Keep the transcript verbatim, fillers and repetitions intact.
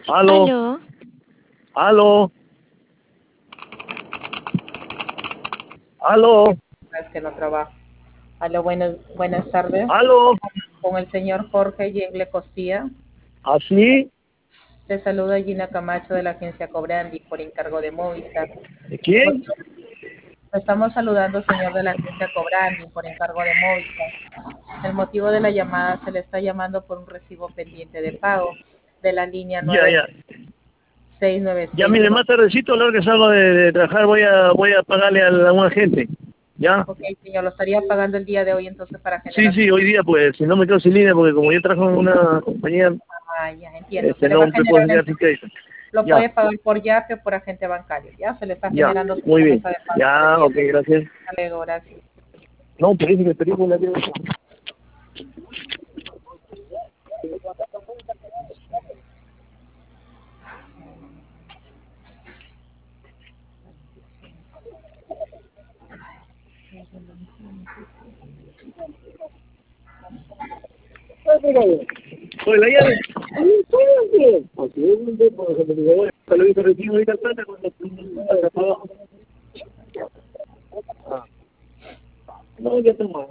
Aló, Aló, aló, aló, Es que no trabajo. Aló, buenas, buenas tardes. aló, Con el señor Jorge Yengle Costilla. ¿así? Le saluda Gina Camacho de la agencia Cobrandi por encargo de Movistar. ¿De El quién? motivo- Lo estamos saludando, señor de la agencia Cobrandi por encargo de Movistar. El motivo de la llamada, se le está llamando por un recibo pendiente de pago de la línea Ya, ya. Ya, mire, nueve seis nueve seis uno. más tardecito, a la hora que salgo de, de trabajar, voy a voy a pagarle a, la- a un agente. ¿Ya? Ok, señor, lo estaría pagando el día de hoy entonces para Sí, generar. sí, hoy día, pues, si no me quedo sin línea, porque como yo trabajo en una compañía, Ah, ya entiendo. Se este, le va no a me puedo generar quedar sin entonces. crédito. Lo Ya, puede pagar por Yape o por agente bancario. Ya se le está ya, generando su muy bien. promesa de pago por el Ya, día ok, de hoy. gracias. Hasta luego, gracias. No, pero dice que película que... Pues la llave. Así es, un poco, porque me digo, bueno, lo hizo recibo ahorita plata cuando abajo. Ah, no, ya tengo.